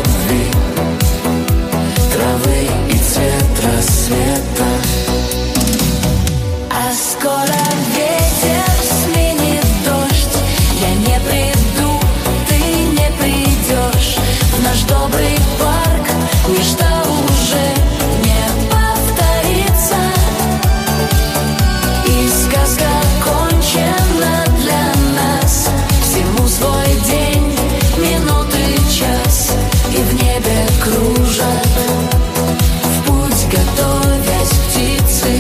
любви, травы и цвет рассвета. А скоро ветер сменит дождь. Я не приду, ты не придешь в наш добрый парк. Ничто уже не повторится, и сказка кончена для нас. Всему свой день, минуты, час, и в небе кружат в путь, готовясь птицы.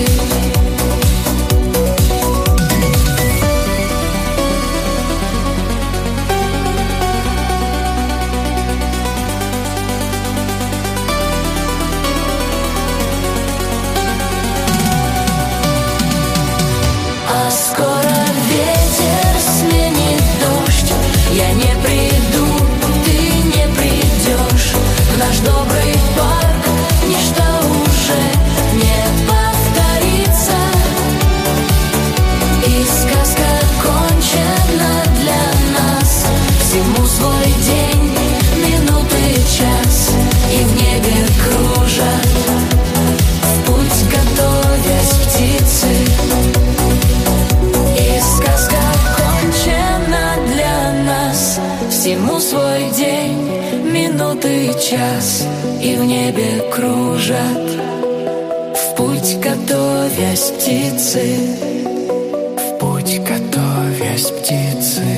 А скоро ветер сменит дождь. Я не приду, ты не придешь в наш добрый парк. Ничто уже не повторится, и сказка кончена для нас. Всему свой день, минуты, час, и в небе кружат в путь, готовясь птицы. И сказка кончена для нас. Всему свой день, минуты, час, и в небе кружат в путь, готовясь птицы. В путь, готовясь птицы.